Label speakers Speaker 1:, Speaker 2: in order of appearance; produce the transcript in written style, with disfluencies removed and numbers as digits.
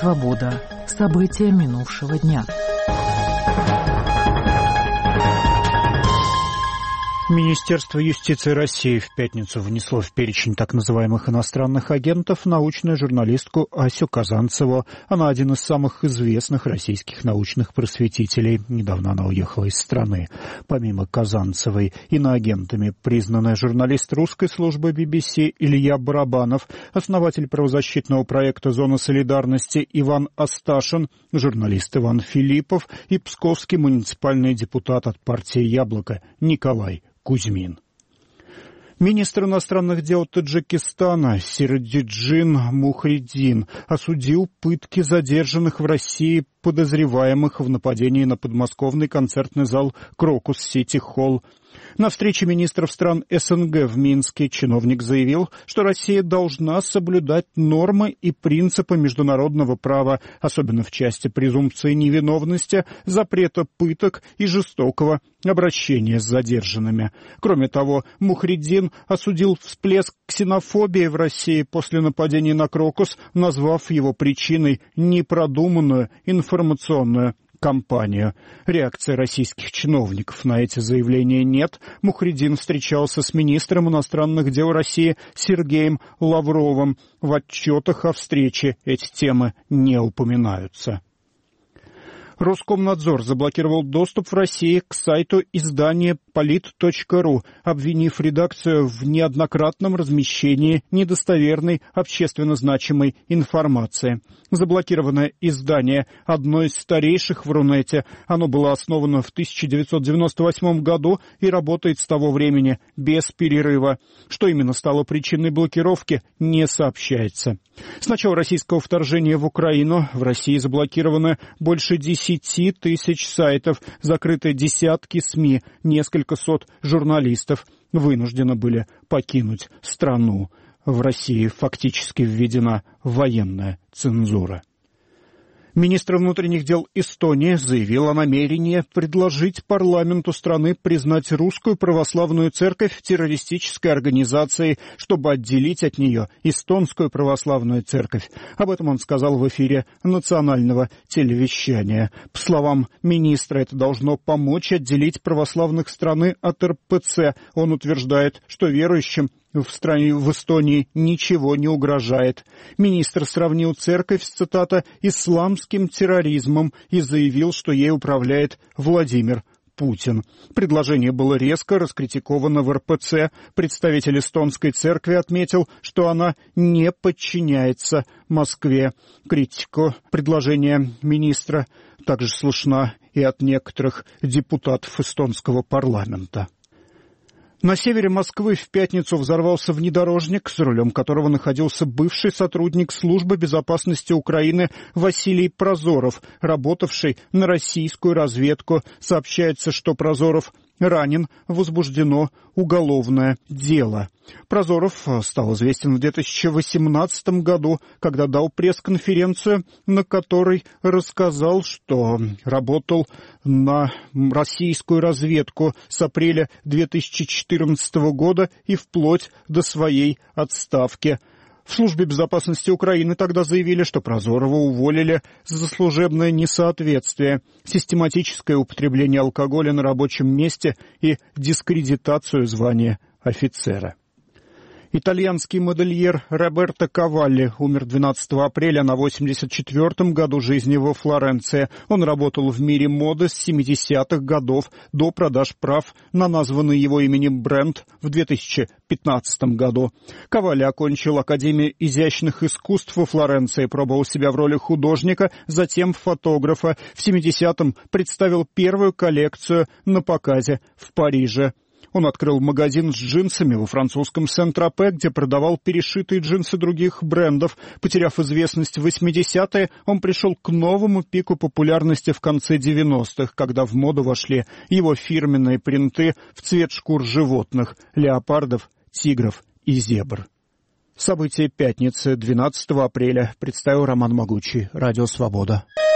Speaker 1: Свобода. События минувшего дня.
Speaker 2: Министерство юстиции России в пятницу внесло в перечень так называемых иностранных агентов научную журналистку Асю Казанцеву. Она один из самых известных российских научных просветителей. Недавно она уехала из страны. Помимо Казанцевой, иноагентами признаны журналист русской службы BBC Илья Барабанов, основатель правозащитного проекта «Зона солидарности» Иван Асташин, журналист Иван Филиппов и псковский муниципальный депутат от партии «Яблоко» Николай Кузьмин. Министр иностранных дел Таджикистана Сирадиджин Мухридин осудил пытки задержанных в России подозреваемых в нападении на подмосковный концертный зал «Крокус Сити Холл». На встрече министров стран СНГ в Минске чиновник заявил, что Россия должна соблюдать нормы и принципы международного права, особенно в части презумпции невиновности, запрета пыток и жестокого обращения с задержанными. Кроме того, Мухридин осудил всплеск ксенофобии в России после нападения на Крокус, назвав его причиной непродуманную информационную кампанию. Реакции российских чиновников на эти заявления нет. Мухридин встречался с министром иностранных дел России Сергеем Лавровым. В отчетах о встрече эти темы не упоминаются. Роскомнадзор заблокировал доступ в России к сайту издания polit.ru, обвинив редакцию в неоднократном размещении недостоверной общественно значимой информации. Заблокированное издание – одно из старейших в Рунете. Оно было основано в 1998 году и работает с того времени без перерыва. Что именно стало причиной блокировки, не сообщается. С начала российского вторжения в Украину в России заблокировано больше 10 тысяч сайтов, закрыты десятки СМИ, несколько сот журналистов вынуждены были покинуть страну. В России фактически введена военная цензура. Министр внутренних дел Эстонии заявил о намерении предложить парламенту страны признать Русскую Православную Церковь террористической организацией, чтобы отделить от нее Эстонскую Православную Церковь. Об этом он сказал в эфире национального телевещания. По словам министра, это должно помочь отделить православных страны от РПЦ. Он утверждает, что верующим в Эстонии ничего не угрожает. Министр сравнил церковь, цитата, «исламским терроризмом» и заявил, что ей управляет Владимир Путин. Предложение было резко раскритиковано в РПЦ. Представитель эстонской церкви отметил, что она не подчиняется Москве. Критика предложения министра также слышна и от некоторых депутатов эстонского парламента. На севере Москвы в пятницу взорвался внедорожник, за рулем которого находился бывший сотрудник Службы безопасности Украины Василий Прозоров, работавший на российскую разведку. Сообщается, что Прозоров ранен, возбуждено уголовное дело. Прозоров стал известен в 2018 году, когда дал пресс-конференцию, на которой рассказал, что работал на российскую разведку с апреля 2014 года и вплоть до своей отставки. В Службе безопасности Украины тогда заявили, что Прозорова уволили за служебное несоответствие, систематическое употребление алкоголя на рабочем месте и дискредитацию звания офицера. Итальянский модельер Роберто Кавалли умер 12 апреля на 84-м году жизни во Флоренции. Он работал в мире моды с 70-х годов до продаж прав на названный его именем бренд в 2015 году. Кавалли окончил Академию изящных искусств во Флоренции, пробовал себя в роли художника, затем фотографа. В 70-м представил первую коллекцию на показе в Париже. Он открыл магазин с джинсами во французском Сен-Тропе, где продавал перешитые джинсы других брендов. Потеряв известность в 80-е, он пришел к новому пику популярности в конце 90-х, когда в моду вошли его фирменные принты в цвет шкур животных – леопардов, тигров и зебр. События пятницы, 12 апреля, представил Роман Могучий, Радио Свобода.